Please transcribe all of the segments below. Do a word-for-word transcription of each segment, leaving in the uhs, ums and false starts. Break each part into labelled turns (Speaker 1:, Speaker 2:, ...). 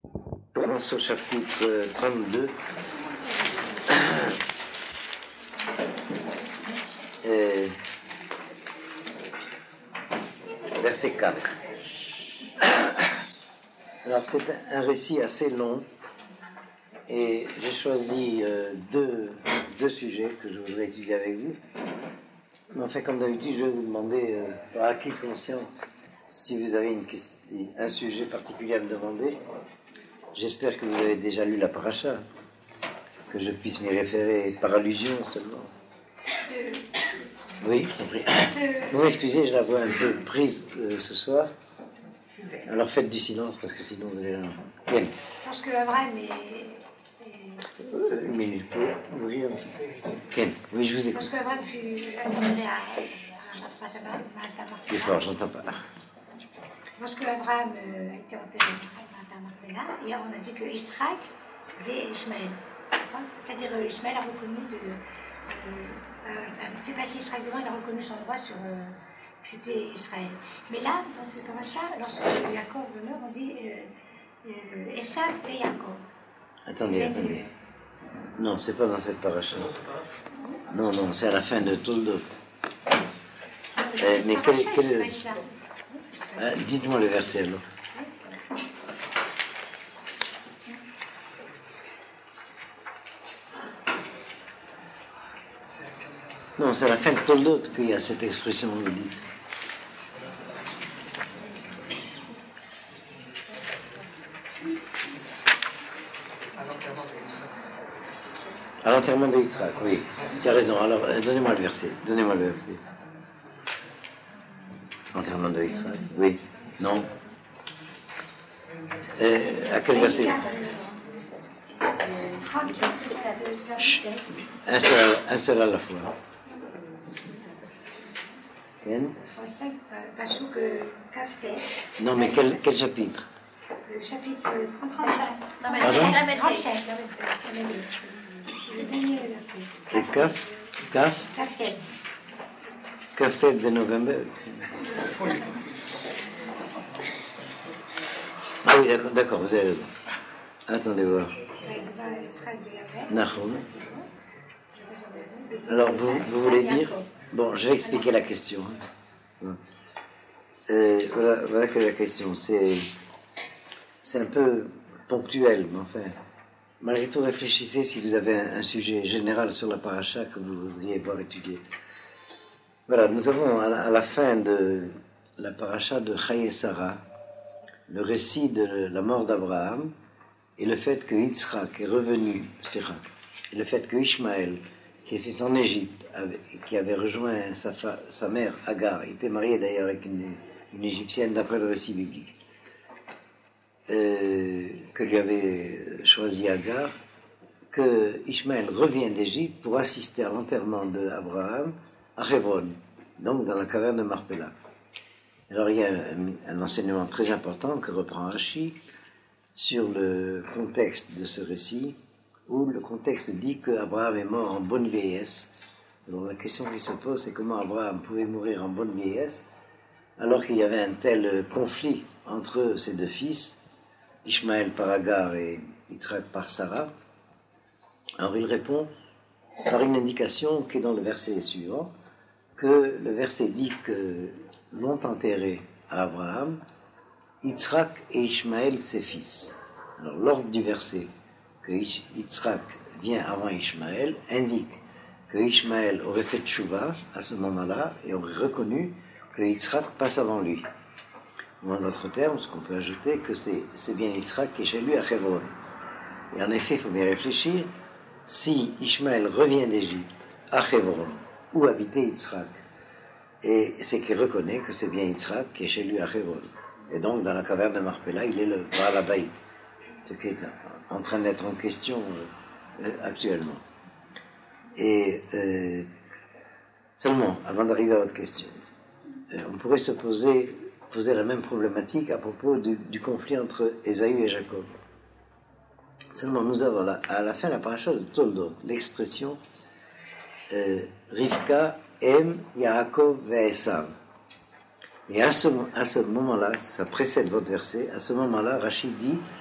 Speaker 1: Je commence au chapitre trente-deux. Et verset quatre. Alors c'est un récit assez long et j'ai choisi euh, deux, deux sujets que je voudrais étudier avec vous. Mais enfin, comme d'habitude, je vais vous demander euh, par acquis de conscience si vous avez une question, un sujet particulier à me demander. J'espère que vous avez déjà lu la paracha, que je puisse m'y référer par allusion seulement. Oui, je t'en prie. Non, excusez, je la vois un peu prise euh, ce soir. Alors faites du silence parce que sinon vous allez... Bien.
Speaker 2: Parce que Abraham est...
Speaker 1: Euh, une minute, pour ouvrir un petit peu. Ken, oui, je vous écoute.
Speaker 2: Parce que Abraham fut amené à...
Speaker 1: Plus fort, j'entends pas.
Speaker 2: Parce que Abraham a été enterré à et on a dit que Israël avait Ishmaël. C'est-à-dire Ishmaël a reconnu de... a fait passer Israël devant, il a reconnu son droit sur... Euh, que c'était Israël. Mais là, dans ce paracha, lorsque Jacob meurt, on dit euh, euh, Esav et Jacob.
Speaker 1: Attendez, attendez. Non, c'est pas dans cette paracha. Non, non, c'est à la fin de Toldot. Euh, mais quel, quel... Ah, dites-moi le verset alors. Non, c'est à la fin de Toldot qu'il y a cette expression, vous dites. À l'enterrement de Yitzhak, oui. Tu as raison. Alors, donnez-moi le verset. Donnez-moi le verset. Enterrement de Yitzhak, oui. Non. Euh, à quel verset? Chut. Un seul, un seul à la fois. Ken? Non, mais quel, quel chapitre?
Speaker 2: Le chapitre trente-sept.
Speaker 1: Pardon?
Speaker 2: trente-sept. Le dernier verset.
Speaker 1: Et Kaf? Kaf?
Speaker 2: Kaftet.
Speaker 1: Kaftet de novembre. Ah oui, d'accord, d'accord, vous avez raison. Attendez voir. Nahum. Alors, vous, vous voulez dire... Bon, je vais expliquer la question. Euh, voilà, voilà que la question. C'est, c'est un peu ponctuel, mais enfin... Malgré tout, réfléchissez si vous avez un, un sujet général sur la paracha que vous voudriez voir étudier. Voilà, nous avons à la, à la fin de la paracha de Chaye Sarah le récit de la mort d'Abraham et le fait que Yitzhak est revenu, et le fait que Ishmaël, qui était en Égypte, avait, qui avait rejoint sa, fa, sa mère Agar, était marié d'ailleurs avec une, une Égyptienne d'après le récit biblique, Euh, que lui avait choisi Agar, que Ishmaël revient d'Égypte pour assister à l'enterrement d'Abraham à Hebron, donc dans la caverne de Marpella. Alors il y a un, un enseignement très important que reprend Rashi sur le contexte de ce récit, où le contexte dit qu'Abraham est mort en bonne vieillesse. Alors la question qui se pose, c'est comment Abraham pouvait mourir en bonne vieillesse alors qu'il y avait un tel conflit entre ses deux fils, Ishmaël par Agar et Yitzhak par Sarah. Alors il répond par une indication qui est dans le verset suivant, que le verset dit que l'ont enterré à Abraham Yitzhak et Ishmaël ses fils. Alors l'ordre du verset, que Yitzhak vient avant Ishmaël, indique que Ishmaël aurait fait tchouva à ce moment-là et aurait reconnu que Yitzhak passe avant lui. Ou en d'autres termes, ce qu'on peut ajouter, que c'est, c'est bien Yitzhak qui est chez lui à Hebron. Et en effet, il faut bien réfléchir, si Ishmaël revient d'Égypte à Hebron, où habitait Yitzhak, et c'est qu'il reconnaît que c'est bien Yitzhak qui est chez lui à Hebron. Et donc, dans la caverne de Marpella, il est le Baal Habayit, ce qui est en train d'être en question euh, actuellement. Et euh, seulement, avant d'arriver à votre question, euh, on pourrait se poser... poser la même problématique à propos du, du conflit entre Ésaü et Jacob. Seulement, nous avons là, à la fin de la paracha de Toldot l'expression euh, Rivka em Yaakov ve'Esav. Et à ce, à ce moment-là, ça précède votre verset, à ce moment-là, Rachid dit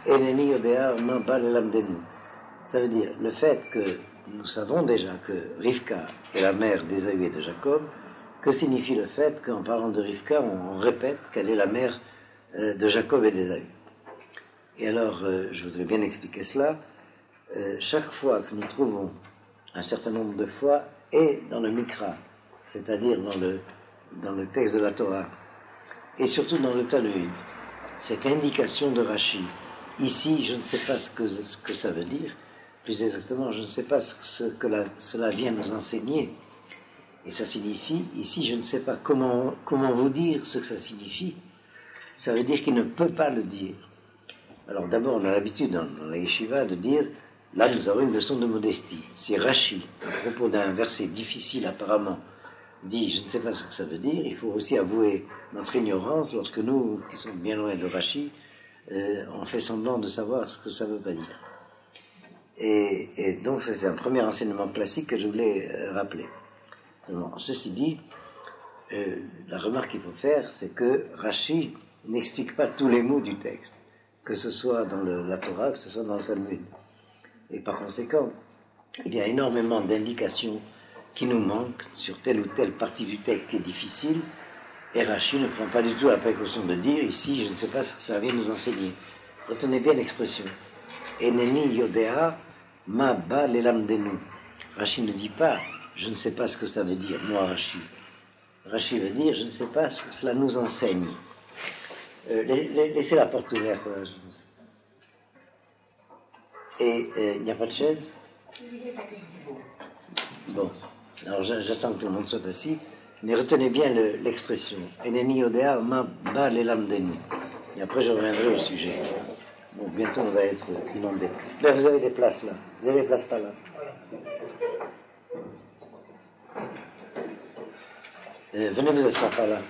Speaker 1: Eneni Yodea Ma Ba Lelamdenu. Ça veut dire le fait que nous savons déjà que Rivka est la mère d'Ésaü et de Jacob. Que signifie le fait qu'en parlant de Rivka, on, on répète qu'elle est la mère euh, de Jacob et d'Ésaü. Et alors, euh, je voudrais bien expliquer cela. Euh, chaque fois que nous trouvons un certain nombre de fois, et dans le Mikra, c'est-à-dire dans le, dans le texte de la Torah, et surtout dans le Talmud, cette indication de Rashi, ici, je ne sais pas ce que, ce que ça veut dire, plus exactement, je ne sais pas ce que, ce que la, cela vient nous enseigner, et ça signifie, ici, je ne sais pas comment, comment vous dire ce que ça signifie, ça veut dire qu'il ne peut pas le dire. Alors d'abord, on a l'habitude dans, dans la yeshiva de dire, là nous avons une leçon de modestie. Si Rashi, à propos d'un verset difficile apparemment, dit, je ne sais pas ce que ça veut dire, il faut aussi avouer notre ignorance lorsque nous, qui sommes bien loin de Rashi, euh, on fait semblant de savoir ce que ça ne veut pas dire. Et, et donc c'est un premier enseignement classique que je voulais euh, rappeler. Seulement, ceci dit, euh, la remarque qu'il faut faire, c'est que Rashi n'explique pas tous les mots du texte, que ce soit dans le, la Torah, que ce soit dans le Talmud. Et par conséquent, il y a énormément d'indications qui nous manquent sur telle ou telle partie du texte qui est difficile, et Rashi ne prend pas du tout la précaution de dire, ici, je ne sais pas ce que ça vient nous enseigner. Retenez bien l'expression. Eneni Yodea Ma Ba Lelamdenu. Rashi ne dit pas, je ne sais pas ce que ça veut dire, moi Rashi. Rashi veut dire, je ne sais pas ce que cela nous enseigne. Euh, laissez la porte ouverte. Et il euh, n'y a pas de chaise? Bon, alors j'attends que tout le monde soit assis, mais retenez bien le, l'expression. Eneni Yodea Ma Ba Lelamdenu. Et après je reviendrai au sujet. Bon, bientôt on va être inondé. Là, vous avez des places là. Vous avez des places pas là. Euh, venez vous asseoir par là.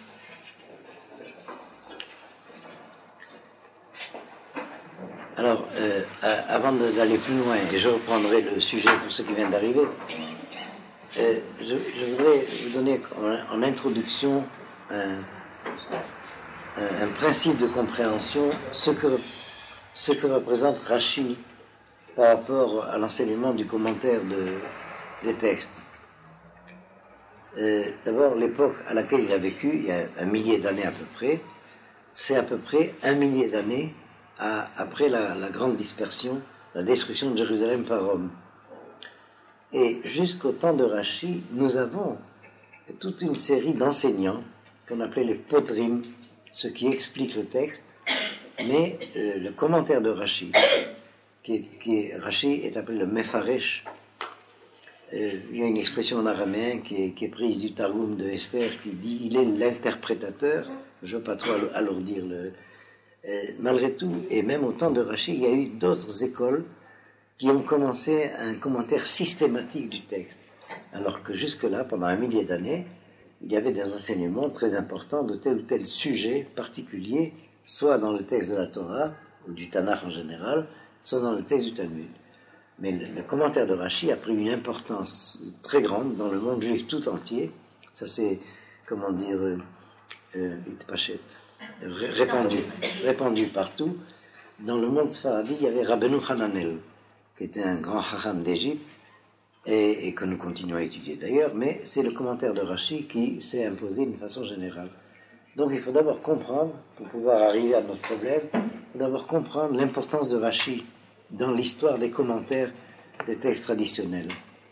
Speaker 1: Alors, euh, avant d'aller plus loin, et je reprendrai le sujet pour ceux qui viennent d'arriver, euh, je, je voudrais vous donner en, en introduction un, un, un principe de compréhension, ce que, ce que représente Rashi par rapport à l'enseignement du commentaire de, des textes. Euh, d'abord, l'époque à laquelle il a vécu, il y a un millier d'années à peu près, c'est à peu près un millier d'années à, après la, la grande dispersion, la destruction de Jérusalem par Rome. Et jusqu'au temps de Rashi, nous avons toute une série d'enseignants qu'on appelait les potrim, ceux qui expliquent le texte, mais euh, le commentaire de Rashi, qui est, qui est, Rashi est appelé le mefaresh. Euh, il y a une expression en araméen qui est, qui est prise du Targum de Esther qui dit il est l'interprétateur. Je ne veux pas trop alourdir le. Euh, malgré tout, et même au temps de Rashi, il y a eu d'autres écoles qui ont commencé un commentaire systématique du texte. Alors que jusque-là, pendant un millier d'années, il y avait des enseignements très importants de tel ou tel sujet particulier, soit dans le texte de la Torah, ou du Tanakh en général, soit dans le texte du Talmud. Mais le, le commentaire de Rashi a pris une importance très grande dans le monde juif tout entier. Ça c'est, comment dire, euh, euh, répandu, répandu partout. Dans le monde sfaradi, il y avait Rabbeinu Hananel, qui était un grand chacham d'Égypte, et, et que nous continuons à étudier d'ailleurs, mais c'est le commentaire de Rashi qui s'est imposé d'une façon générale. Donc il faut d'abord comprendre, pour pouvoir arriver à notre problème, il faut d'abord comprendre l'importance de Rashi dans l'histoire des commentaires des textes traditionnels.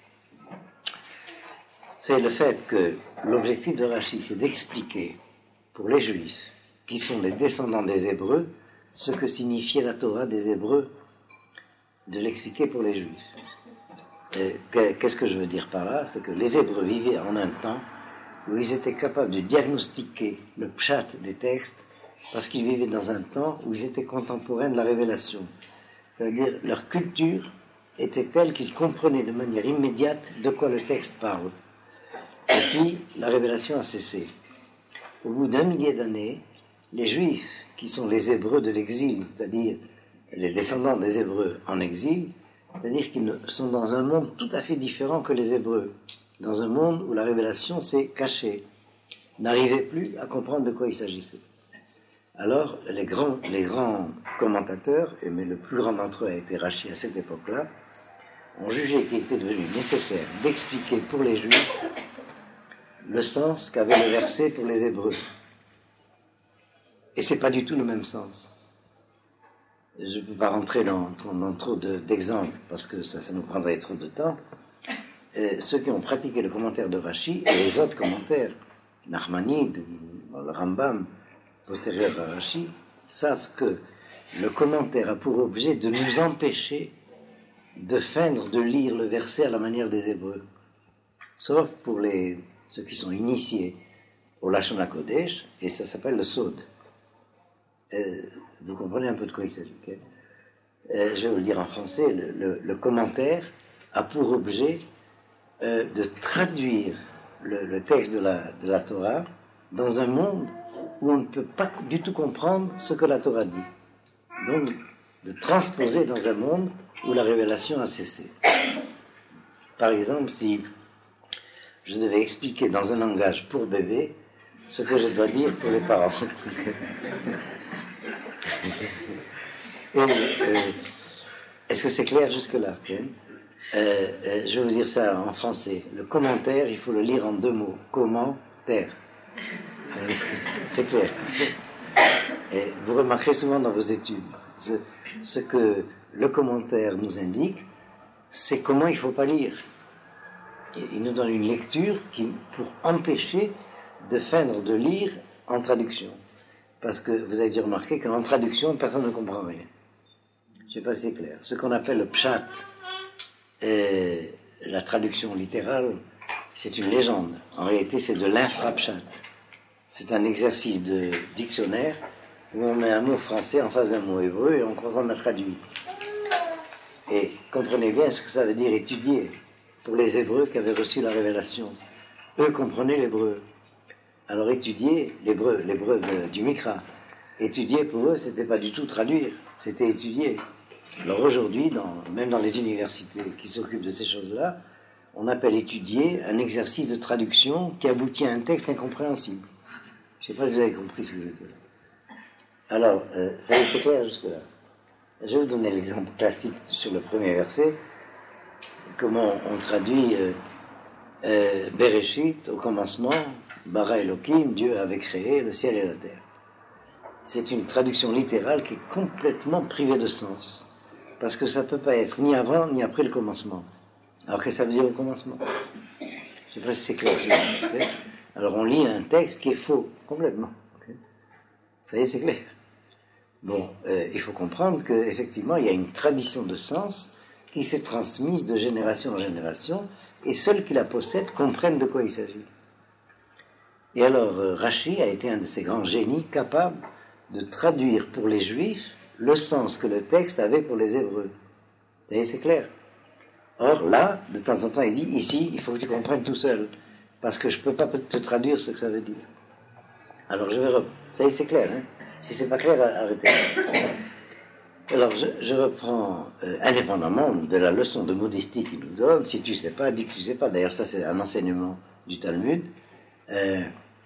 Speaker 1: C'est le fait que l'objectif de Rashi, c'est d'expliquer pour les Juifs, qui sont les descendants des Hébreux, ce que signifiait la Torah des Hébreux, de l'expliquer pour les Juifs. Et qu'est-ce que je veux dire par là? C'est que les Hébreux vivaient en un temps où ils étaient capables de diagnostiquer le pshat des textes, parce qu'ils vivaient dans un temps où ils étaient contemporains de la révélation. Ça veut dire leur culture était telle qu'ils comprenaient de manière immédiate de quoi le texte parle. Et puis, la révélation a cessé. Au bout d'un millier d'années, les Juifs, qui sont les Hébreux de l'exil, c'est-à-dire les descendants des Hébreux en exil, c'est-à-dire qu'ils sont dans un monde tout à fait différent que les Hébreux, dans un monde où la révélation s'est cachée, n'arrivaient plus à comprendre de quoi il s'agissait. Alors, les grands, les grands commentateurs, mais le plus grand d'entre eux a été Rashi à cette époque-là, ont jugé qu'il était devenu nécessaire d'expliquer pour les Juifs le sens qu'avait le verset pour les Hébreux. Et c'est pas du tout le même sens. Je ne peux pas rentrer dans, dans trop de, d'exemples parce que ça, ça nous prendrait trop de temps. Euh, ceux qui ont pratiqué le commentaire de Rashi et les autres commentaires, Nachmanide, le Rambam, postérieur à Rashi, savent que le commentaire a pour objet de nous empêcher de feindre, de lire le verset à la manière des Hébreux. Sauf pour les, ceux qui sont initiés au Lashon HaKodesh, et ça s'appelle le Sod. Euh, vous comprenez un peu de quoi il s'agit. Okay? Euh, je vais vous le dire en français, le, le, le commentaire a pour objet euh, de traduire le, le texte de la, de la Torah dans un monde où on ne peut pas du tout comprendre ce que la Torah dit. Donc, de transposer dans un monde où la révélation a cessé. Par exemple, si je devais expliquer dans un langage pour bébé ce que je dois dire pour les parents. Et, euh, est-ce que c'est clair jusque-là? euh, euh, Je vais vous dire ça en français. Le commentaire, il faut le lire en deux mots. Comment-taire. Euh, c'est clair. Et vous remarquerez souvent dans vos études, ce, ce que le commentaire nous indique, c'est comment il ne faut pas lire. Il nous donne une lecture qui, pour empêcher de feindre de lire en traduction. Parce que vous avez dû remarquer qu'en traduction, personne ne comprend rien. Je ne sais pas si c'est clair. Ce qu'on appelle le pshat, euh, la traduction littérale, c'est une légende. En réalité, c'est de l'infrapshat. C'est un exercice de dictionnaire où on met un mot français en face d'un mot hébreu et on croit qu'on l'a traduit. Et comprenez bien ce que ça veut dire étudier pour les Hébreux qui avaient reçu la révélation. Eux comprenaient l'hébreu. Alors étudier l'hébreu, l'hébreu de, du Mikra, étudier pour eux, c'était pas du tout traduire, c'était étudier. Alors aujourd'hui, dans, même dans les universités qui s'occupent de ces choses-là, on appelle étudier un exercice de traduction qui aboutit à un texte incompréhensible. Je ne sais pas si vous avez compris ce que je veux dire. Alors, euh, ça y est, c'est clair jusque-là. Je vais vous donner l'exemple classique sur le premier verset. Comment on traduit euh, euh, Bereshit, au commencement, Bara Elohim, Dieu avait créé le ciel et la terre. C'est une traduction littérale qui est complètement privée de sens. Parce que ça ne peut pas être ni avant ni après le commencement. Alors qu'est-ce que ça veut dire au commencement? Je ne sais pas si c'est clair. Alors on lit un texte qui est faux, complètement. Okay. Ça y est, c'est clair. Bon, euh, il faut comprendre qu'effectivement, il y a une tradition de sens qui s'est transmise de génération en génération, et seuls qui la possèdent comprennent de quoi il s'agit. Et alors, euh, Rashi a été un de ces grands génies capables de traduire pour les Juifs le sens que le texte avait pour les Hébreux. Vous voyez, c'est clair. Or, là, de temps en temps, il dit, ici, il faut que tu comprennes tout seul, parce que je ne peux pas te traduire ce que ça veut dire. Alors, je vais reprendre. Ça y est, c'est clair, hein? Si c'est pas clair, arrêtez. Alors, je, je reprends, euh, indépendamment de la leçon de modestie qu'il nous donne, si tu sais pas, dis que tu sais pas. D'ailleurs, ça, c'est un enseignement du Talmud. Euh,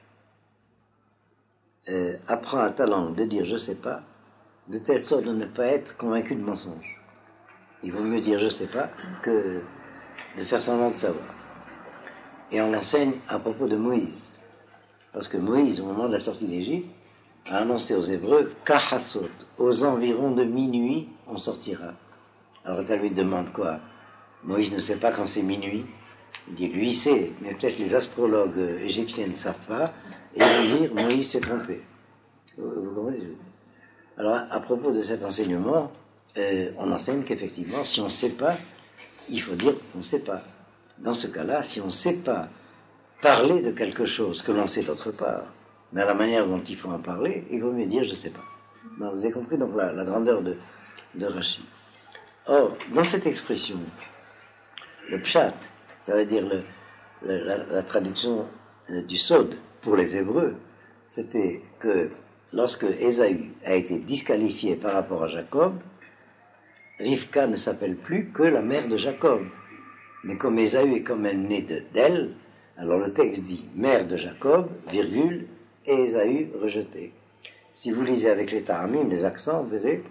Speaker 1: euh, apprends à ta langue de dire je sais pas, de telle sorte de ne pas être convaincu de mensonge. Il vaut mieux dire je sais pas que de faire semblant de savoir. Et on l'enseigne à propos de Moïse. Parce que Moïse, au moment de la sortie d'Égypte, a annoncé aux Hébreux, Kahasot, aux environs de minuit, on sortira. Alors Talmud demande quoi? Moïse ne sait pas quand c'est minuit. Il dit, lui il sait, mais peut-être les astrologues égyptiens ne savent pas, et ils vont dire, Moïse s'est trompé. Vous, vous comprenez? Alors à, à propos de cet enseignement, euh, on enseigne qu'effectivement, si on ne sait pas, il faut dire qu'on ne sait pas. Dans ce cas-là, si on ne sait pas parler de quelque chose que l'on sait d'autre part, mais à la manière dont il faut en parler, il vaut mieux dire je ne sais pas. Non, vous avez compris donc la, la grandeur de, de Rashi. Or, dans cette expression, le pshat, ça veut dire le, le, la, la traduction du sod pour les Hébreux, c'était que lorsque Ésaü a été disqualifié par rapport à Jacob, Rivka ne s'appelle plus que la mère de Jacob. Mais comme Ésaü est comme elle née de, d'elle, alors le texte dit mère de Jacob, virgule, et Ésaü rejeté. Si vous lisez avec les Tahamim, les accents, vous verrez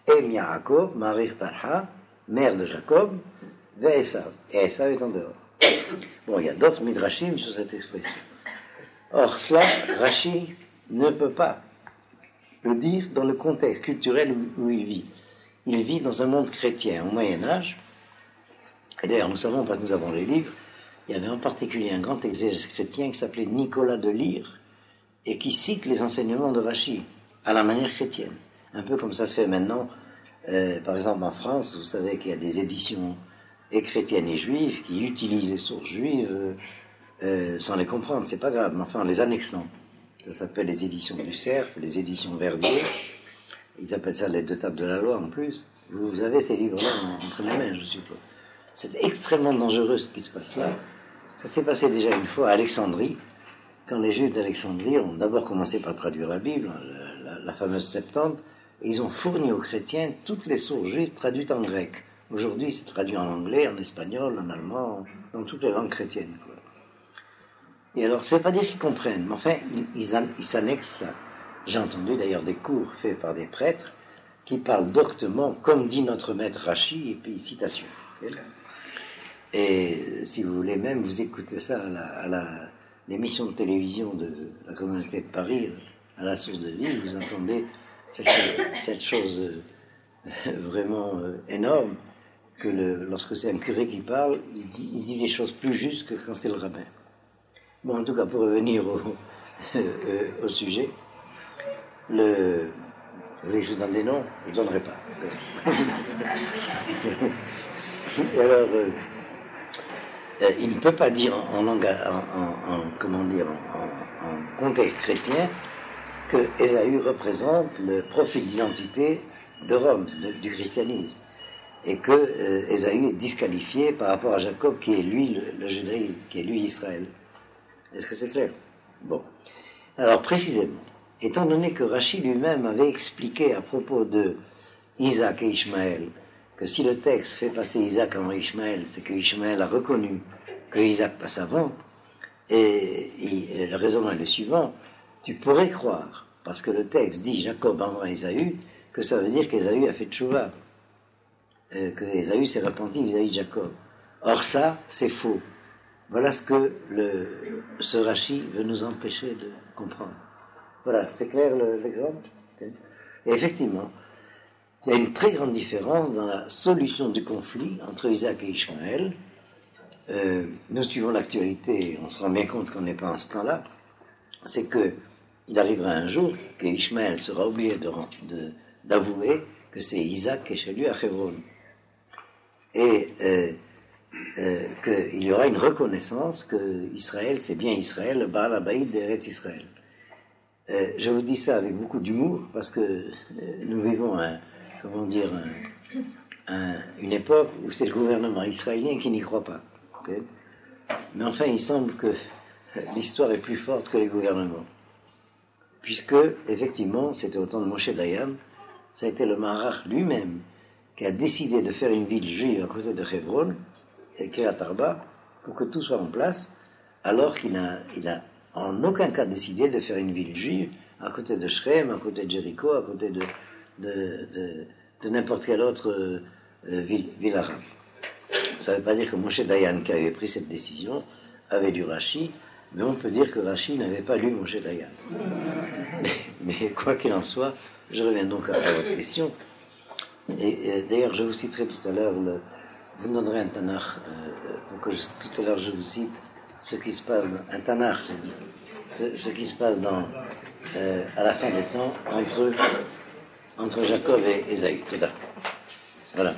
Speaker 1: Em Yaakov, Marir Talha, mère de Jacob, ve Esav. Et Esav est en dehors. Bon, il y a d'autres midrashim sur cette expression. Or, cela, Rashi ne peut pas le dire dans le contexte culturel où, où il vit. Il vit dans un monde chrétien au Moyen-Âge. Et d'ailleurs, nous savons, parce que nous avons les livres, il y avait en particulier un grand exégète chrétien qui s'appelait Nicolas de Lyre et qui cite les enseignements de Rashi à la manière chrétienne. Un peu comme ça se fait maintenant, euh, par exemple en France, vous savez qu'il y a des éditions et chrétiennes et juives qui utilisent les sources juives euh, euh, sans les comprendre, c'est pas grave, mais enfin en les annexant. Ça s'appelle les éditions du Cerf, les éditions Verdier, ils appellent ça les deux tables de la loi en plus. Vous avez ces livres-là entre les mains, je suppose. C'est extrêmement dangereux ce qui se passe là. Ça s'est passé déjà une fois à Alexandrie, quand les Juifs d'Alexandrie ont d'abord commencé par traduire la Bible, la, la, la fameuse Septante, et ils ont fourni aux chrétiens toutes les sources juives traduites en grec. Aujourd'hui, c'est traduit en anglais, en espagnol, en allemand, dans toutes les langues chrétiennes, quoi. Et alors, c'est pas dire qu'ils comprennent, mais enfin, ils, ils, ils s'annexent ça. J'ai entendu d'ailleurs des cours faits par des prêtres qui parlent doctement, comme dit notre maître Rashi, et puis citation. Et si vous voulez même, vous écoutez ça à, la, à la, l'émission de télévision de la communauté de Paris, à la source de vie, vous entendez cette chose, cette chose euh, vraiment euh, énorme, que le, lorsque c'est un curé qui parle, il dit, il dit des choses plus justes que quand c'est le rabbin. Bon, en tout cas, pour revenir au, euh, au sujet, le... Vous voulez que je vous donne des noms? Je ne donnerai pas. Et alors, euh, euh, il ne peut pas dire en, en langue, en, en, en, comment dire, en, en contexte chrétien, que Ésaü représente le profil d'identité de Rome, de, du christianisme, et que euh, Ésaü est disqualifié par rapport à Jacob, qui est lui le, le judaïsme, qui est lui Israël. Est-ce que c'est clair? Bon. Alors, précisément, étant donné que Rashi lui-même avait expliqué à propos de Isaac et Ishmaël que si le texte fait passer Isaac avant Ishmaël, c'est que Ishmaël a reconnu que Isaac passe avant, et, et le raisonnement est le suivant: tu pourrais croire, parce que le texte dit Jacob avant Ésaü, que ça veut dire qu'Ésaü a fait tchouva, euh, que Ésaü s'est repenti vis-à-vis de Jacob. Or ça, c'est faux. Voilà ce que le, ce Rashi veut nous empêcher de comprendre. Voilà, c'est clair le, l'exemple? Et effectivement, il y a une très grande différence dans la solution du conflit entre Isaac et Ishmaël. Euh, nous suivons l'actualité, on se rend bien compte qu'on n'est pas en ce temps-là. C'est qu'il arrivera un jour que Ishmaël sera obligé de, de, d'avouer que c'est Isaac qui est chez lui à Hebron. Et euh, euh, qu'il y aura une reconnaissance que Israël, c'est bien Israël, le Baal Habaïd d'Eretz Israël. Euh, je vous dis ça avec beaucoup d'humour parce que euh, nous vivons un, comment dire, un, un, une époque où c'est le gouvernement israélien qui n'y croit pas. Okay? Mais enfin, il semble que l'histoire est plus forte que les gouvernements. Puisque, effectivement, c'était au temps de Moshe Dayan, ça a été le Maharach lui-même qui a décidé de faire une ville juive à côté de Hebron, Kiryat Arba, pour que tout soit en place, alors qu'il a, il a en aucun cas décidé de faire une ville juive à côté de Shrem, à côté de Jéricho, à côté de, de, de, de n'importe quelle autre euh, ville, ville arabe. Ça ne veut pas dire que Moshe Dayan, qui avait pris cette décision, avait lu Rashi, mais on peut dire que Rashi n'avait pas lu Moshe Dayan. Mais, mais quoi qu'il en soit, je reviens donc à, à votre question. Et, et d'ailleurs, je vous citerai tout à l'heure, le, vous me donnerez un Tanakh, euh, pour que je, tout à l'heure je vous cite ce qui se passe, dans, un Tanakh, je dis, ce, ce qui se passe dans, euh, à la fin des temps entre, entre Jacob et Ésaü. Voilà.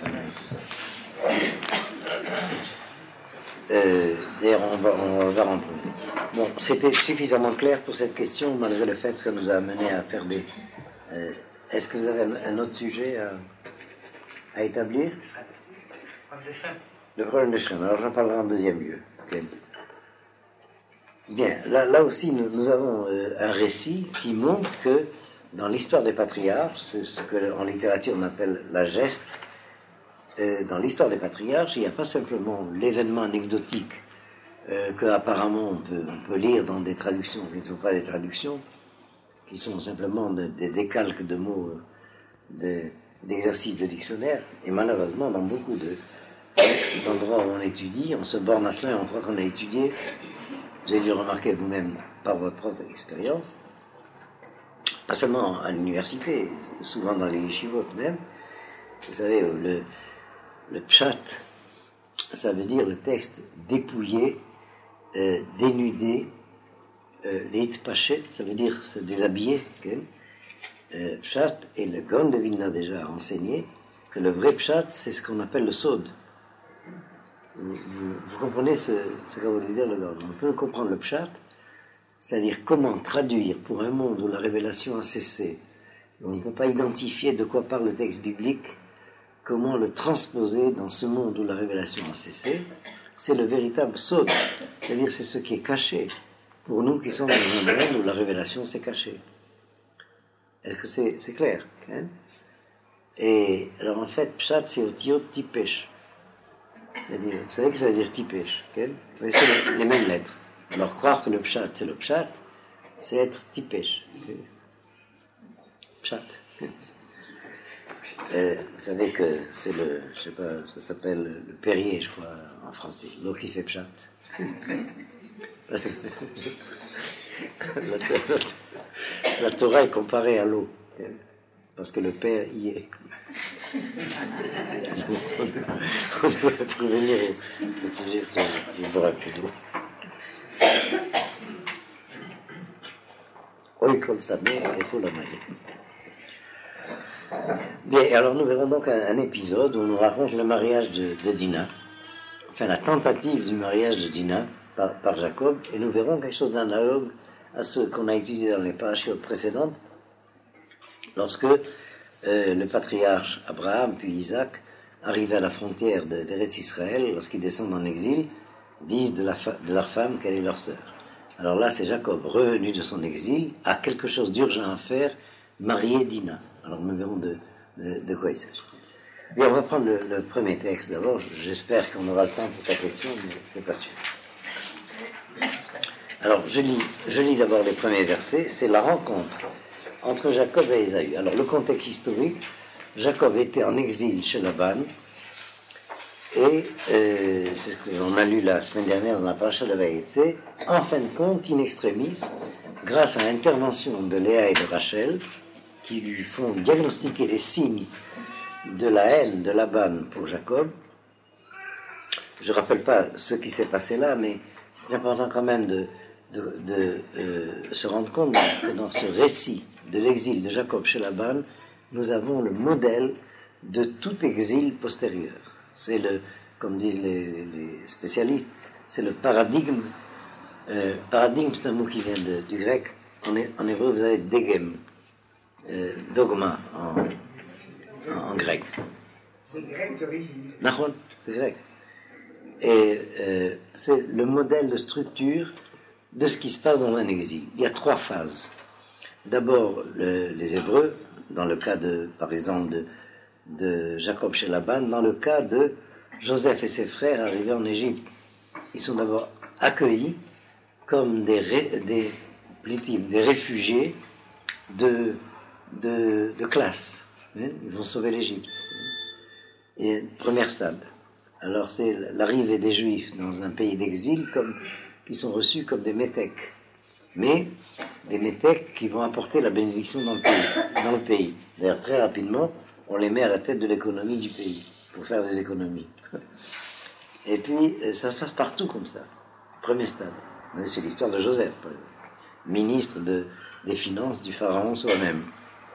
Speaker 1: Euh, d'ailleurs, on va, on va voir un peu. Bon, c'était suffisamment clair pour cette question, malgré le fait que ça nous a amené à faire des... Euh, est-ce que vous avez un, un autre sujet à, à établir? Le problème de Shrem. Alors j'en parlerai en deuxième lieu. Okay. Bien, là, là aussi nous, nous avons euh, un récit qui montre que dans l'histoire des patriarches, c'est ce qu'en littérature on appelle la geste, euh, dans l'histoire des patriarches, il n'y a pas simplement l'événement anecdotique euh, qu'apparemment on peut, on peut lire dans des traductions qui ne sont pas des traductions, qui sont simplement des de, de décalques de mots de, d'exercices de dictionnaire, et malheureusement, dans beaucoup de, d'endroits où on étudie, on se borne à cela et on croit qu'on a étudié. Vous avez dû le remarquer vous-même par votre propre expérience, pas seulement à l'université, souvent dans les yeshivot même. Vous savez, le, le pshat, ça veut dire le texte dépouillé, euh, dénudé, euh, les hitpachet, ça veut dire se déshabiller. Okay? Euh, pshat, et le Gaon de Vilna déjà enseigné que le vrai pshat, c'est ce qu'on appelle le sod. Vous, vous, vous comprenez ce, ce qu'a voulu dire le Gaon. On peut comprendre le pshat, c'est-à-dire comment traduire pour un monde où la révélation a cessé, où on ne peut pas identifier de quoi parle le texte biblique, comment le transposer dans ce monde où la révélation a cessé. C'est le véritable sod, c'est-à-dire c'est ce qui est caché pour nous qui sommes dans un monde où la révélation s'est cachée. Est-ce que c'est, c'est clair, hein? Et alors en fait, pshat c'est otiyot tipesh. C'est-à-dire, vous savez que ça veut dire tipesh, okay? C'est les, les mêmes lettres. Alors croire que le pshat c'est le pshat, c'est être tipesh. Okay? Pshat. Euh, vous savez que c'est le, je sais pas, ça s'appelle le Perrier, je crois, en français. L'eau qui fait pshat. la, la, la Torah est comparée à l'eau, okay? Parce que le Père y est. On devrait prévenir au sujet du braque d'eau. Oui, comme ça, mais il faut la maille. Bien, alors nous verrons donc un, un épisode où on nous raconte le mariage de, de Dina, enfin la tentative du mariage de Dina par, par Jacob, et nous verrons quelque chose d'analogue à ce qu'on a étudié dans les parachutes précédentes, lorsque euh, le patriarche Abraham puis Isaac, arrivés à la frontière de, d'Eretz Israël, lorsqu'ils descendent en exil, disent de, la fa- de leur femme qu'elle est leur sœur. Alors là, c'est Jacob, revenu de son exil, a quelque chose d'urgent à faire, marier Dina. Alors nous verrons de, de, de quoi il s'agit. Bien, on va prendre le, le premier texte d'abord. J'espère qu'on aura le temps pour ta question, mais c'est pas sûr. Alors, je lis, je lis d'abord les premiers versets. C'est la rencontre entre Jacob et Ésaü. Alors, le contexte historique, Jacob était en exil chez Laban, et euh, c'est ce qu'on a lu la semaine dernière dans la paracha de Vayetze. En fin de compte, in extremis, grâce à l'intervention de Léa et de Rachel, qui lui font diagnostiquer les signes de la haine de Laban pour Jacob. Je ne rappelle pas ce qui s'est passé là, mais c'est important quand même de, de, de euh, se rendre compte que dans ce récit de l'exil de Jacob chez Laban, nous avons le modèle de tout exil postérieur. C'est le, comme disent les, les spécialistes, c'est le paradigme. Euh, paradigme, c'est un mot qui vient de, du grec. En, en hébreu, vous avez dégem. Euh, dogma en, en, en grec.
Speaker 3: C'est grec d'origine.
Speaker 1: Nahon, c'est grec. Et euh, c'est le modèle de structure de ce qui se passe dans un exil. Il y a trois phases. D'abord, le, les Hébreux, dans le cas de, par exemple, de, de Jacob chez Laban, dans le cas de Joseph et ses frères arrivés en Égypte. Ils sont d'abord accueillis comme des, ré, des, des réfugiés de De, de classe. Hein? Ils vont sauver l'Égypte. Et première stade. Alors c'est l'arrivée des Juifs dans un pays d'exil comme, qui sont reçus comme des métèques. Mais des métèques qui vont apporter la bénédiction dans le pays. Dans le pays. D'ailleurs, très rapidement, on les met à la tête de l'économie du pays pour faire des économies. Et puis, ça se passe partout comme ça. Premier stade. C'est l'histoire de Joseph, par exemple. Ministre de, des Finances du Pharaon soi-même.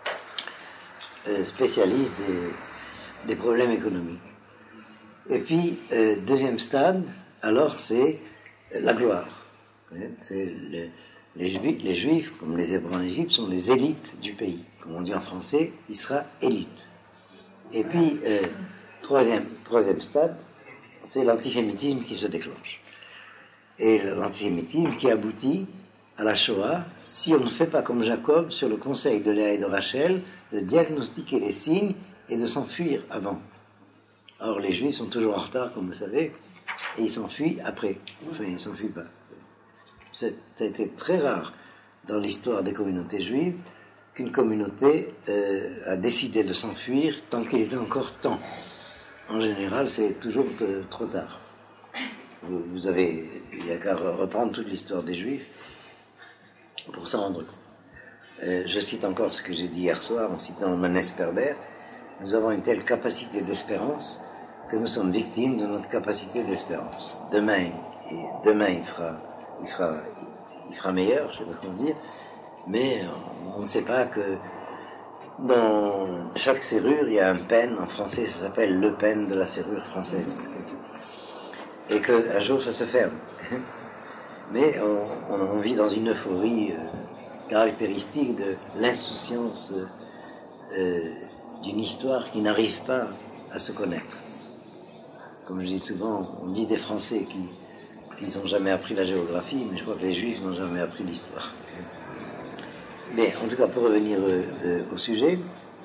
Speaker 1: Spécialiste des, des problèmes économiques. Et puis, euh, deuxième stade, alors c'est la gloire. C'est le, les, Juifs, les Juifs, comme les Hébreux en Égypte, sont les élites du pays. Comme on dit en français, il sera élite. Et puis, euh, troisième, troisième stade, c'est l'antisémitisme qui se déclenche. Et l'antisémitisme qui aboutit à la Shoah, si on ne fait pas comme Jacob, sur le conseil de Léa et de Rachel, de diagnostiquer les signes et de s'enfuir avant. Or, les Juifs sont toujours en retard, comme vous savez, et ils s'enfuient après. Enfin, ils ne s'enfuient pas. C'est, ça a été très rare dans l'histoire des communautés juives qu'une communauté euh, a décidé de s'enfuir tant qu'il était encore temps. En général, c'est toujours de, trop tard. Vous, vous avez, il n'y a qu'à reprendre toute l'histoire des Juifs pour s'en rendre compte. Euh, je cite encore ce que j'ai dit hier soir en citant Manes Perber. Nous avons une telle capacité d'espérance que nous sommes victimes de notre capacité d'espérance. Demain, et demain il fera, il fera, il fera meilleur, je ne sais pas comment dire, mais on ne sait pas que dans chaque serrure il y a un pen. En français, ça s'appelle le pen de la serrure française, et qu'un jour ça se ferme. Mais on, on, on vit dans une euphorie euh, caractéristique de l'insouciance euh, d'une histoire qui n'arrive pas à se connaître. Comme je dis souvent, on dit des Français qui qui n'ont jamais appris la géographie, mais je crois que les Juifs n'ont jamais appris l'histoire. Mais en tout cas, pour revenir euh, euh, au sujet,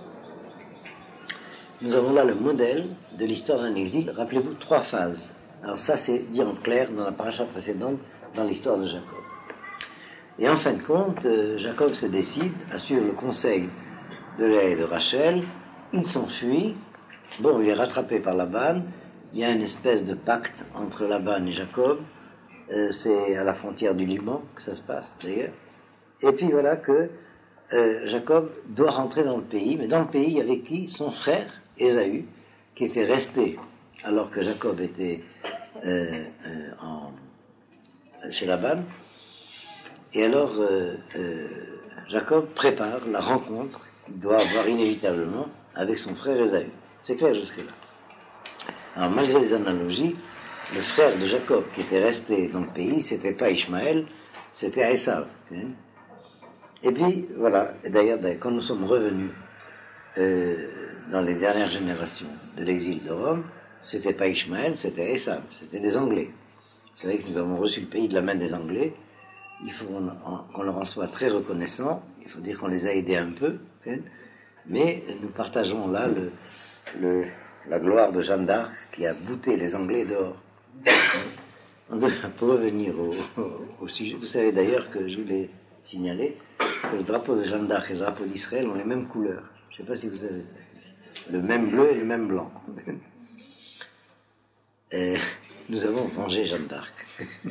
Speaker 1: nous avons là le modèle de l'histoire d'un exil. Rappelez-vous, trois phases. Alors ça, c'est dit en clair dans la paracha précédente, dans l'histoire de Jacob. Et en fin de compte, euh, Jacob se décide à suivre le conseil de Léa et de Rachel. Il s'enfuit. Bon, il est rattrapé par Laban. Il y a une espèce de pacte entre Laban et Jacob. Euh, c'est à la frontière du Liban que ça se passe, d'ailleurs. Et puis voilà que euh, Jacob doit rentrer dans le pays. Mais dans le pays, il y avait qui? Son frère, Ésaü, qui était resté alors que Jacob était euh, euh, en, chez Laban. Et alors, euh, euh, Jacob prépare la rencontre qu'il doit avoir inévitablement avec son frère Ésaü. C'est clair jusque-là. Alors, malgré les analogies, le frère de Jacob qui était resté dans le pays, c'était pas Ishmaël, c'était Esav. Et puis, voilà, et d'ailleurs, quand nous sommes revenus euh, dans les dernières générations de l'exil de Rome, c'était pas Ishmaël, c'était Esav, c'était les Anglais. Vous savez que nous avons reçu le pays de la main des Anglais. Il faut qu'on, qu'on leur en soit très reconnaissant. Il faut dire qu'on les a aidés un peu. Hein, mais nous partageons là le, le, la gloire de Jeanne d'Arc qui a bouté les Anglais dehors. Pour revenir au, au, au sujet, vous savez d'ailleurs que je voulais signaler que le drapeau de Jeanne d'Arc et le drapeau d'Israël ont les mêmes couleurs. Je ne sais pas si vous savez ça. Le même bleu et le même blanc. Et nous avons vengé Jeanne d'Arc.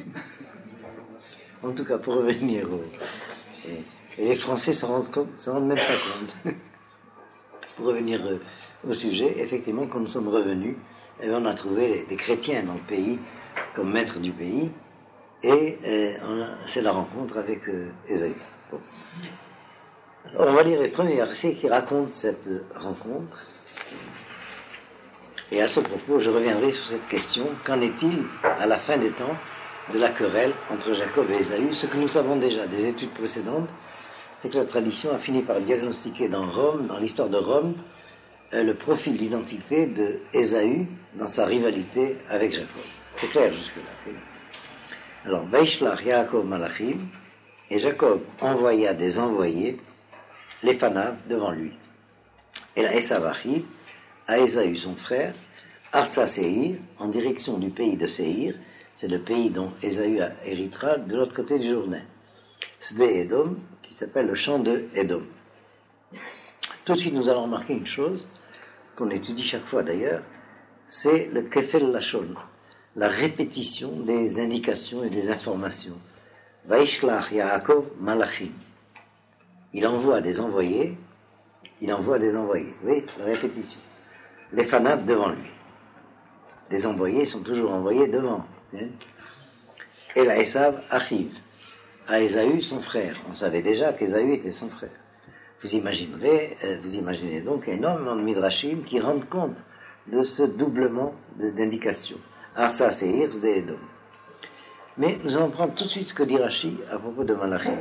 Speaker 1: En tout cas, pour revenir au... Et, et les Français ne s'en rendent, s'en rendent même pas compte. Pour revenir au sujet, effectivement, quand nous sommes revenus, eh bien, on a trouvé les, des chrétiens dans le pays comme maîtres du pays, et eh, on a, c'est la rencontre avec euh, Ésaü. Bon. Alors, on va lire les premiers versets qui racontent cette rencontre. Et à ce propos, je reviendrai sur cette question. Qu'en est-il à la fin des temps de la querelle entre Jacob et Ésaü? Ce que nous savons déjà des études précédentes, c'est que la tradition a fini par diagnostiquer dans Rome, dans l'histoire de Rome, euh, le profil d'identité de Ésaü dans sa rivalité avec Jacob. C'est clair jusque-là. Alors, Vaishlach Yaakov Malachim, et Jacob envoya des envoyés, les Fanav, devant lui. Et la Esav Achiv, à Ésaü son frère, Artsa Seir, en direction du pays de Seir, c'est le pays dont Ésaü héritera de l'autre côté du Jourdain. Sde Edom, qui s'appelle le champ de Edom. Tout de suite, nous allons remarquer une chose, qu'on étudie chaque fois d'ailleurs, c'est le Kefel Lashon, la répétition des indications et des informations. Vaishlach Yaakov Malachim. Il envoie des envoyés, il envoie des envoyés. Oui, la répétition. Les Fanav devant lui. Les envoyés sont toujours envoyés devant. Hein? Et la Esav Achiv, à Ésaü son frère. On savait déjà qu'Ésaü était son frère. Vous imaginerez, euh, vous imaginez donc énormément de midrashim qui rendent compte de ce doublement de, d'indications. Arsa Seir, Sde Edom. Mais nous allons prendre tout de suite ce que dit Rashi à propos de Malachim.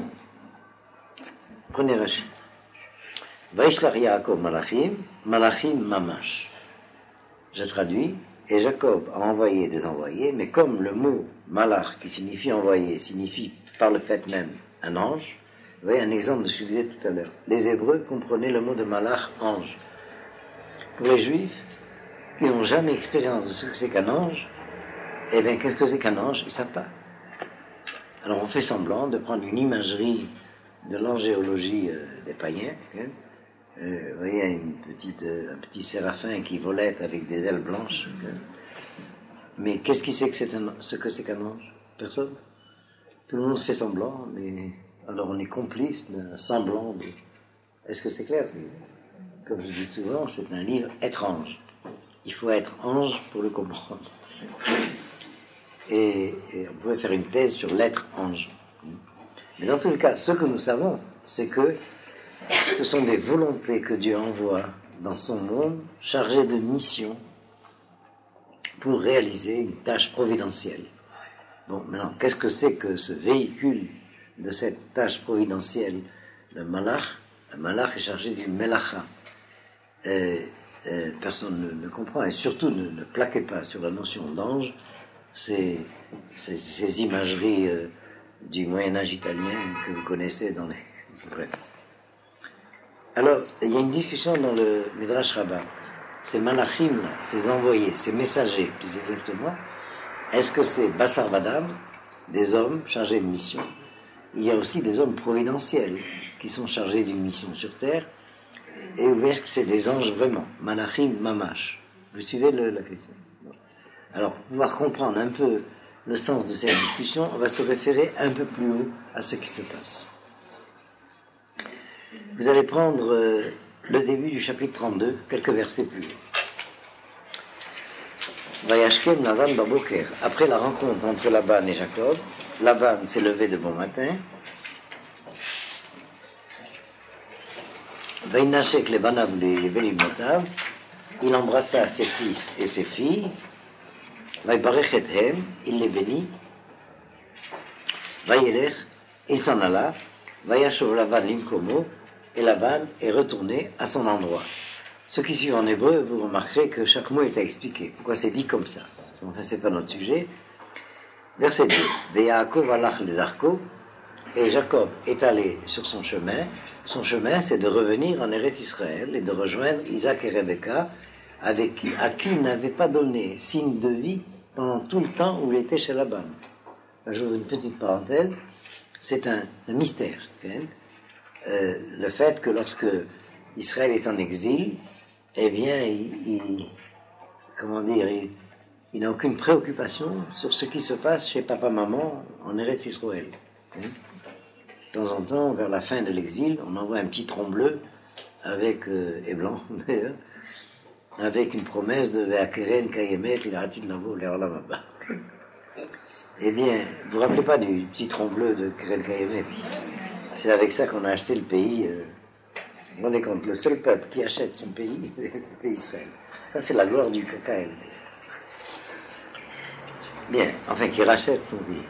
Speaker 1: Prenez Rashi. Vaishlach Yaakov Malachim, Malachim Mamash. Je traduis, et Jacob a envoyé des envoyés, mais comme le mot Malach, qui signifie envoyé, signifie par le fait même un ange, vous voyez un exemple de ce que je disais tout à l'heure. Les Hébreux comprenaient le mot de Malach, ange. Pour les Juifs, ils n'ont jamais expérience de ce que c'est qu'un ange. Eh bien, qu'est-ce que c'est qu'un ange? Ils ne savent pas. Alors on fait semblant de prendre une imagerie de l'angéologie euh, des païens. Hein. Euh, vous voyez, une petite, euh, un petit séraphin qui volette avec des ailes blanches. Hein. Mais qu'est-ce qui sait que c'est un, ce que c'est qu'un ange? Personne. Tout le monde fait semblant, mais alors on est complice d'un semblant de... Est-ce que c'est clair? Comme je dis souvent, c'est un livre étrange. Il faut être ange pour le comprendre. Et, et on pourrait faire une thèse sur l'être ange. Mais dans tous les cas, ce que nous savons, c'est que ce sont des volontés que Dieu envoie dans son monde, chargées de mission pour réaliser une tâche providentielle. Bon, maintenant, qu'est-ce que c'est que ce véhicule de cette tâche providentielle? Le malach, le malach est chargé d'une melacha. Euh, euh, personne ne, ne comprend, et surtout ne, ne plaquez pas sur la notion d'ange ces, ces, ces imageries euh, du Moyen-Âge italien que vous connaissez dans les... Bref. Alors, il y a une discussion dans le Midrash Rabbah. Ces malachim, là, ces envoyés, ces messagers, plus exactement, est-ce que c'est Bassar Vadam, des hommes chargés de mission? Il y a aussi des hommes providentiels qui sont chargés d'une mission sur terre. Et ou est-ce que c'est des anges vraiment? Malachim Mamash. Vous suivez le, la question? Alors, pour pouvoir comprendre un peu le sens de cette discussion, on va se référer un peu plus haut à ce qui se passe. Vous allez prendre euh, le début du chapitre trente-deux, quelques versets plus haut. Vayashkem Lavan Baboker. Après la rencontre entre Laban et Jacob, Laban s'est levé de bon matin. Vainachek les banav les velimotav. Il embrassa ses fils et ses filles. Vaybarechethem, il les bénit. Vayelech, il s'en alla. Vayashov Lavan limkomo. Et Laban est retourné à son endroit. Ce qui suit en hébreu, vous remarquerez que chaque mot est à expliquer. Pourquoi c'est dit comme ça? Enfin, c'est pas notre sujet. Verset deux. Ve'yaakov alach ledarko. Et Jacob est allé sur son chemin. Son chemin, c'est de revenir en Eretz Israël et de rejoindre Isaac et Rebecca, avec qui, à qui il n'avait pas donné signe de vie pendant tout le temps où il était chez Laban. J'ouvre une petite parenthèse. C'est un, un mystère. Okay? Euh, le fait que lorsque Israël est en exil, eh bien, il, il comment dire, il, il n'a aucune préoccupation sur ce qui se passe chez papa-maman en Eretz Israël. Hein? De temps en temps, vers la fin de l'exil, on envoie un petit tronc bleu avec euh, et blanc d'ailleurs, avec une promesse de Ve'akeren Kayemet l'Iratit Navo l'Eolam Haba. Eh bien, vous vous rappelez pas du petit tronc bleu de Keren Kayemet? C'est avec ça qu'on a acheté le pays. Euh, vous vous rendez compte, le seul peuple qui achète son pays, c'était Israël. Ça, c'est la gloire du Kakaël. Bien, enfin, qui rachète son pays.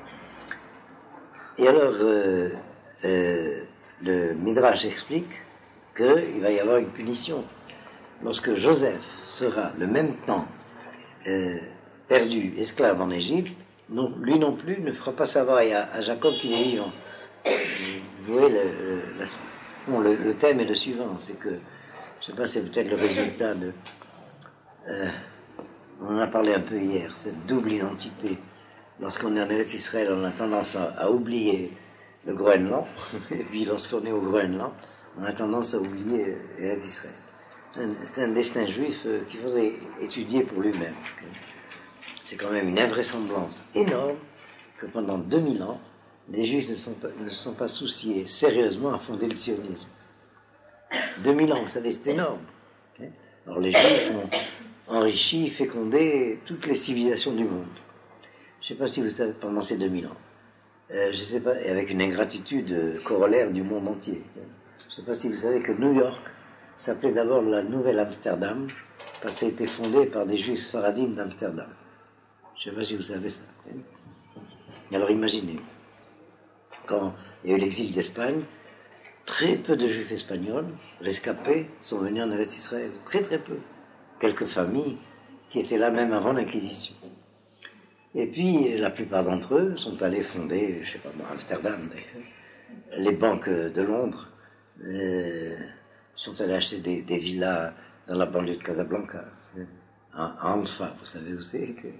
Speaker 1: Et alors, euh, euh, le Midrash explique qu'il va y avoir une punition. Lorsque Joseph sera le même temps euh, perdu, esclave en Égypte, non, lui non plus ne fera pas savoir à, à Jacob qu'il est vivant. Vous voyez, le, le, la, bon, le, le thème est le suivant, c'est que, je ne sais pas, c'est peut-être le résultat de... Euh, on en a parlé un peu hier, cette double identité. Lorsqu'on est en Eretz Israël, on a tendance à, à oublier le Groenland, et puis lorsqu'on est au Groenland, on a tendance à oublier Eretz Israël. C'est un destin juif qu'il faudrait étudier pour lui-même. C'est quand même une invraisemblance énorme que pendant deux mille ans, les Juifs ne, sont pas, ne se sont pas souciés sérieusement à fonder le sionisme. deux mille ans, vous savez, c'est énorme. Alors les Juifs ont enrichi, fécondé toutes les civilisations du monde. Je ne sais pas si vous savez, pendant ces deux mille ans. Euh, je ne sais pas, et avec une ingratitude corollaire du monde entier. Je ne sais pas si vous savez que New York s'appelait d'abord la Nouvelle Amsterdam, parce qu'elle a été fondée par des Juifs sfaradim d'Amsterdam. Je ne sais pas si vous savez ça. Et alors imaginez, quand il y a eu l'exil d'Espagne, très peu de Juifs espagnols, rescapés, sont venus en Eretz Israël. Très très peu. Quelques familles qui étaient là même avant l'Inquisition. Et puis, la plupart d'entre eux sont allés fonder, je ne sais pas moi, Amsterdam, les banques de Londres, euh, sont allés acheter des, des villas dans la banlieue de Casablanca, à Anfa, vous savez où c'est, que,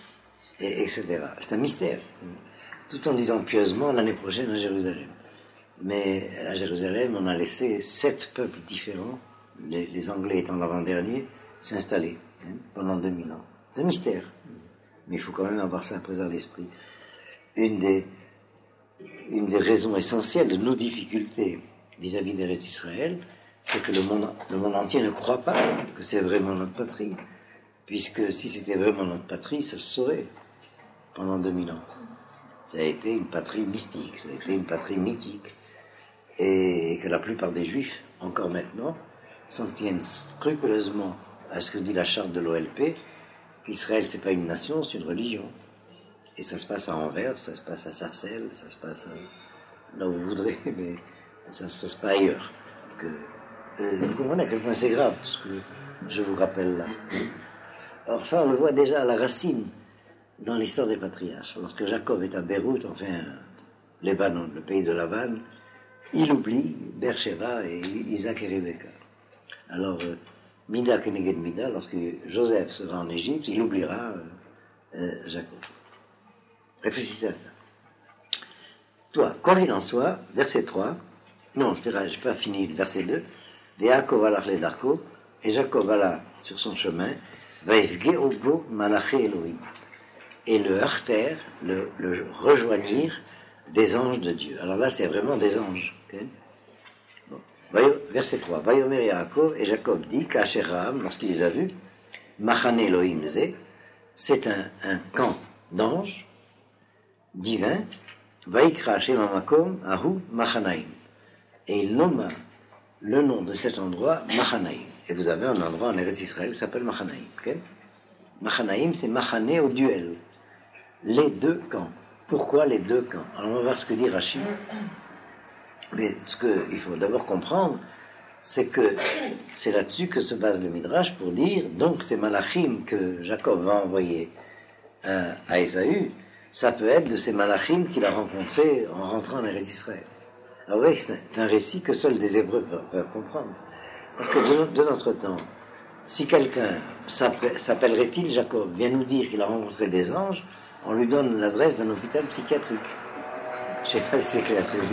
Speaker 1: et, et cetera. C'est un mystère. Tout en disant pieusement l'année prochaine à Jérusalem. Mais à Jérusalem, on a laissé sept peuples différents, les, les Anglais étant l'avant-dernier, s'installer hein, pendant deux mille ans. C'est un mystère, mais il faut quand même avoir ça présent à l'esprit. Une des, une des raisons essentielles de nos difficultés vis-à-vis d'Eretz Israël, c'est que le monde, le monde entier ne croit pas que c'est vraiment notre patrie, puisque si c'était vraiment notre patrie, ça se saurait pendant deux mille ans. Ça a été une patrie mystique, ça a été une patrie mythique, et que la plupart des Juifs, encore maintenant, s'en tiennent scrupuleusement à ce que dit la charte de l'O L P, qu'Israël, c'est pas une nation, c'est une religion. Et ça se passe à Anvers, ça se passe à Sarcelles, ça se passe à, là où vous voudrez, mais ça se passe pas ailleurs. Que, euh, vous comprenez à quel point c'est grave, tout ce que je vous rappelle là. Alors ça, on le voit déjà à la racine dans l'histoire des patriarches. Lorsque Jacob est à Beyrouth, enfin, Libanon, le pays de Lavan, il oublie Beersheba et Isaac et Rebecca. Alors, euh, Mida Keneged Mida, lorsque Joseph sera en Égypte, il oubliera euh, euh, Jacob. Réfléchissez à ça. Toi, quoi qu'il en soit, verset trois, non, je n'ai pas fini le verset deux, Yaakov alach le darko, et Jacob alla sur son chemin, Vaifge obo malaché Elohim, et le heurtèrent, le, le rejoignirent des anges de Dieu. Alors là, c'est vraiment des anges. Okay? Bon. Verset trois. Vayomer Yaakov, et Jacob dit, Kacheraham, lorsqu'il les a vus, Machane Elohim Ze, c'est un, un camp d'anges divins, Vaikra Shema Makom, Ahu Machanaim. Et il nomma le nom de cet endroit Machanaim. Et vous avez un endroit en Eretz Israël qui s'appelle Machanaim. Okay? Machanaim, c'est Machane au duel. Les deux camps. Pourquoi les deux camps? Alors on va voir ce que dit Rashi. Mais ce qu'il faut d'abord comprendre, c'est que c'est là-dessus que se base le Midrash pour dire, donc ces malachim que Jacob va envoyer à, à Ésaü, ça peut être de ces malachim qu'il a rencontrés en rentrant en Eretz Israël. Alors oui, c'est un récit que seuls des Hébreux peuvent, peuvent comprendre. Parce que de, de notre temps, si quelqu'un s'appellerait-il Jacob, vient nous dire qu'il a rencontré des anges, on lui donne l'adresse d'un hôpital psychiatrique. Je ne sais pas si c'est clair ce que je dis.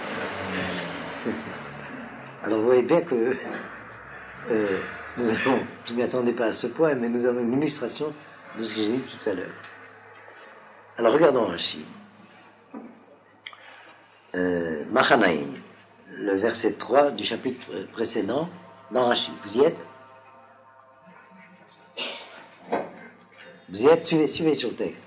Speaker 1: Alors vous voyez bien que euh, nous avons, je ne m'y attendais pas à ce point, mais nous avons une illustration de ce que j'ai dit tout à l'heure. Alors regardons Rashi. Euh, Machanaim, le verset trois du chapitre précédent, dans Rashi. Vous y êtes? Vous y êtes? Suivez, suivez sur le texte.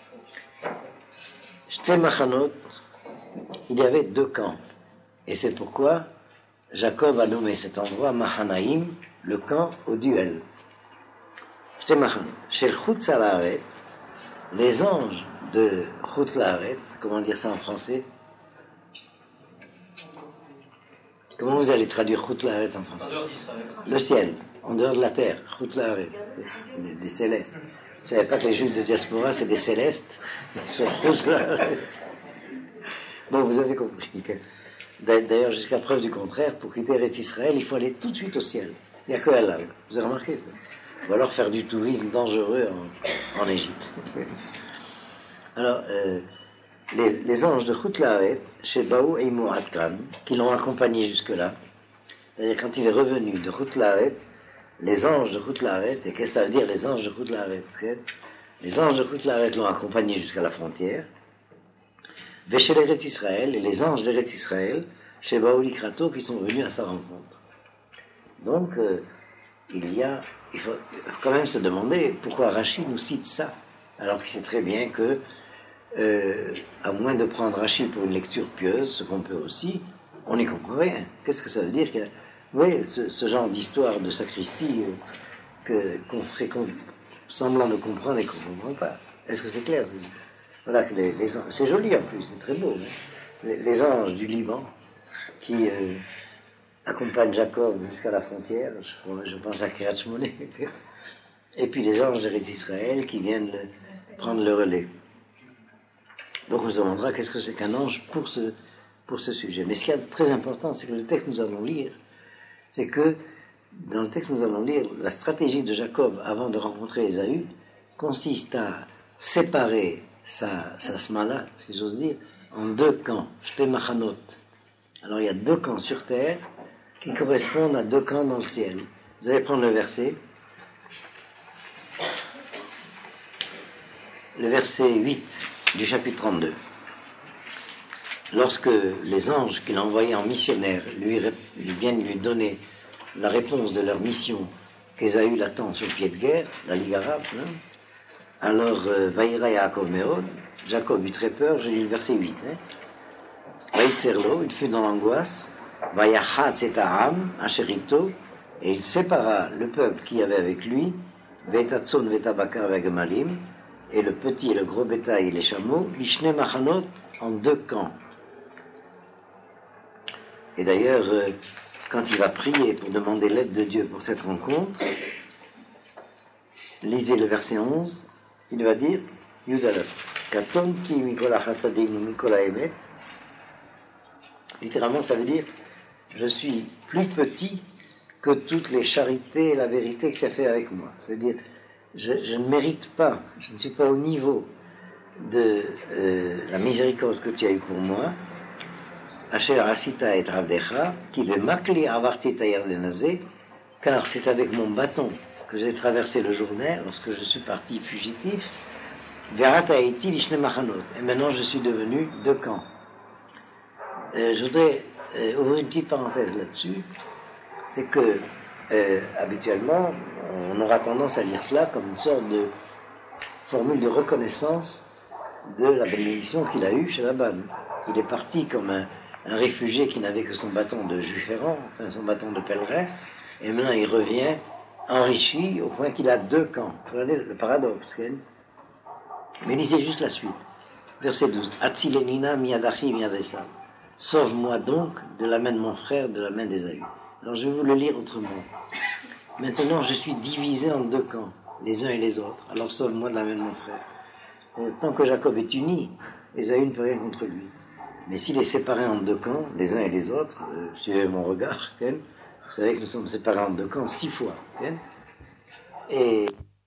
Speaker 1: Shte Machanot, il y avait deux camps. Et c'est pourquoi Jacob a nommé cet endroit Mahanaïm, le camp au duel. Shte Machanot. Chez le Chutz Laaret, les anges de Chutz Laaret, comment dire ça en français? Comment vous allez traduire Chutz Laaret en français? Le ciel, en dehors de la terre, Chutz Laaret, des, des célestes. Je ne savais pas que les juifs de diaspora, c'est des célestes, ils sont Chutz Laaret. Bon, vous avez compris. D'ailleurs, jusqu'à preuve du contraire, pour quitter Eretz Israël, il faut aller tout de suite au ciel. Il n'y a que Allah. Vous avez remarqué ça? Ou alors faire du tourisme dangereux en, en Égypte. Alors, euh, les, les anges de Chutz Laaret, chez Baou et Moatkan, qui l'ont accompagné jusque-là, c'est-à-dire quand il est revenu de Chutz Laaret, les anges de Chutz Laaret, et qu'est-ce que ça veut dire les anges de Chutz Laaret? Les anges de Chutz Laaret l'ont accompagné jusqu'à la frontière, et chez l'Eretz Israël, et les anges d'Eretz Israël, chez Baouli Krato, qui sont venus à sa rencontre. Donc, euh, il y a, il faut quand même se demander pourquoi Rashi nous cite ça, alors qu'il sait très bien que, euh, à moins de prendre Rashi pour une lecture pieuse, ce qu'on peut aussi, on n'y comprend rien. Qu'est-ce que ça veut dire que, oui, ce, ce genre d'histoire de sacristie euh, que, qu'on ferait semblant de comprendre et qu'on ne comprend pas. Est-ce que c'est clair? Voilà, que les, les anges, c'est joli en plus, c'est très beau. Hein, les, les anges du Liban qui euh, accompagnent Jacob jusqu'à la frontière, je, je pense à Kiryat Shmona, et puis les anges d'Eretz Israël qui viennent le, prendre le relais. Donc on se demandera qu'est-ce que c'est qu'un ange pour ce, pour ce sujet. Mais ce qui est très important, c'est que le texte que nous allons lire, c'est que dans le texte que nous allons lire, la stratégie de Jacob avant de rencontrer Ésaü consiste à séparer sa, sa smala, si j'ose dire, en deux camps, shte machanot, Alors il y a deux camps sur terre qui correspondent à deux camps dans le ciel. Vous allez prendre le verset. Le verset huit du chapitre trente-deux. Lorsque les anges qu'il a envoyés en missionnaire lui, lui viennent lui donner la réponse de leur mission qu'Ésaü l'attend sur le pied de guerre, la Ligue arabe, hein, alors Vaïra Yaakov Meod, Jacob eut très peur, j'ai lu le verset huit. Hein. Vaïtzerlo, il fut dans l'angoisse, Vaïachatz et Aham, Asherito, et il sépara le peuple qui avait avec lui, Vetatson, Vetabakar, Vegemalim, et le petit et le gros bétail et les chameaux, Lishne Machanot, en deux camps. Et d'ailleurs, euh, quand il va prier pour demander l'aide de Dieu pour cette rencontre, lisez le verset onze, il va dire, Yudalef, Katonti Mikola Hasadim Mikola Emet. Littéralement, ça veut dire, je suis plus petit que toutes les charités et la vérité que tu as fait avec moi. C'est-à-dire, je, je ne mérite pas, je ne suis pas au niveau de euh, la miséricorde que tu as eue pour moi. Asher Asita et Ravdecha, qui le makli avarti tayar denazé, car c'est avec mon bâton que j'ai traversé le Jourdain lorsque je suis parti fugitif. Verata eti lishne machanot. Et maintenant je suis devenu deux camps. Euh, je voudrais euh, ouvrir une petite parenthèse là-dessus. C'est que euh, habituellement, on aura tendance à lire cela comme une sorte de formule de reconnaissance de la bénédiction qu'il a eue chez Laban. Il est parti comme un, un réfugié qui n'avait que son bâton de juif errant, enfin son bâton de pèlerin, et maintenant il revient enrichi au point qu'il a deux camps. Regardez le paradoxe. Hein? Mais lisez juste la suite. Verset douze. Atzilenina miyadachi miyadesa. Sauve-moi donc de la main de mon frère, de la main d'Ésaü. Alors je vais vous le lire autrement. Maintenant je suis divisé en deux camps, les uns et les autres. Alors sauve-moi de la main de mon frère. Et tant que Jacob est uni, Ésaü ne peut rien contre lui. Mais s'il est séparé en deux camps, les uns et les autres, euh, suivez mon regard, Ken, vous savez que nous sommes séparés en deux camps six fois. Ken, et